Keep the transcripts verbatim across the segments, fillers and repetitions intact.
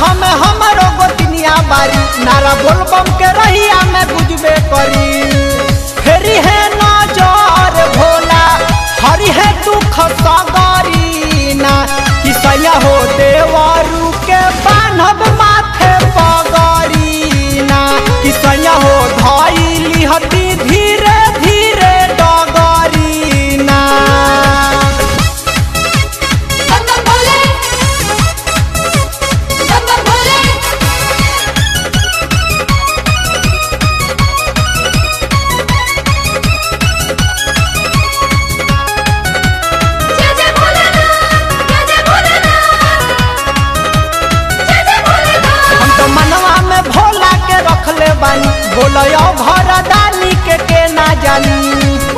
साथ में हमारो गोतिनिया बारी नारा बोलबम के रहिया में गुजबे करी। फेरी है नजर भोला हरि है दुख सगरी ना कि सैया हो देवरू के बान्हब माथे पगरी ना कि सैया हो धइली हती धीरे धीरे डगरी ना। बोलो भरदानी के के ना जानी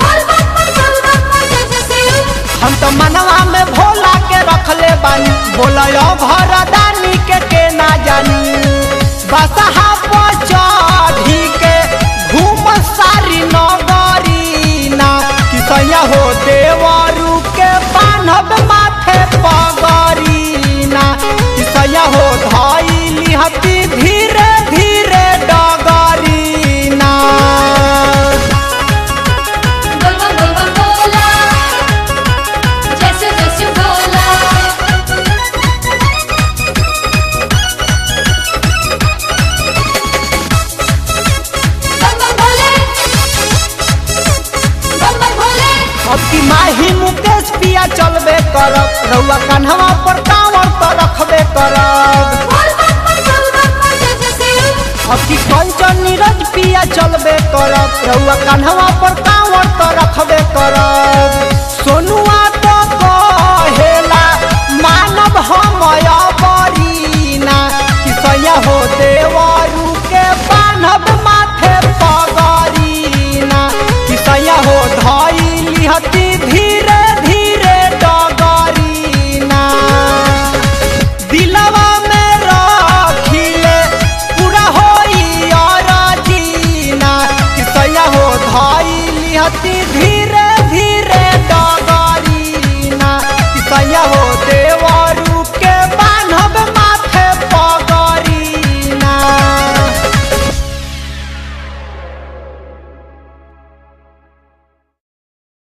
हम तो मनवा में भोला के रखले बानी। बोलो भरदानी के के ना जानी बसहा चढ़ी के घूम सारी नगरी ना कि सैया हो देवरू के बान्हब माथे पगरी ना कि सैया हो धइली हती धीरे धीरे डगरी। माही मुकेश पिया चलबे करब रउआ कन्हवा पर कांवर तो रखबे करब। अब की कंचन नीरज पिया चलबे करब रउआ कन्हवा पर कांवर तो रखबे करब। सोनुआ तो कहेला मानव हम बरी ना कि सैया हो देवरू के बान्हब माथे पगरी ना कि सैया हो धइली हती धीरे धीरे डगरी ना। दिलवा में रखिले पूरा होई अरजी ना कि सैया हो धइली हती धीरे धीरे डगरी ना कि सैया हो